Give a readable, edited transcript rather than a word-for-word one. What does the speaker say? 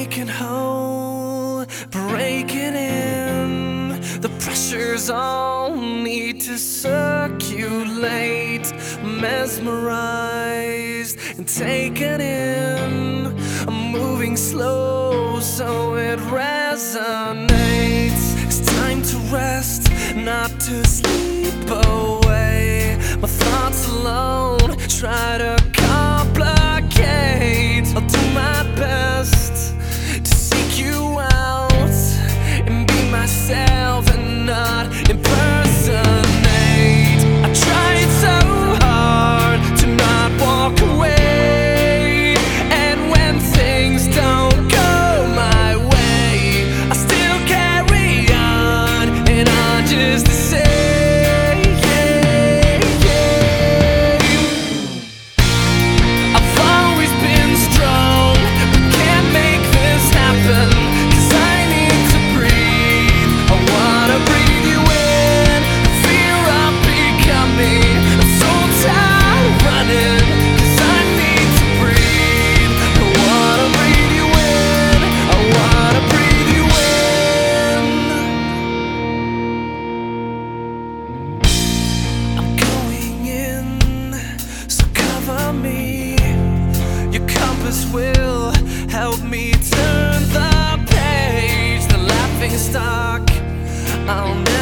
making whole, breaking in. The pressure's on, need to circulate. Mesmerized and taken in. I'm moving slow so it resonates. It's time to rest, not to sleep away. My thoughts alone try to complicate. I'll do my best to seek you out and be myself and not impersonate. I tried so hard to not walk away, and when things don't go my way, I still carry on and on just the same. Will help me turn the page. The laughing stock I'll never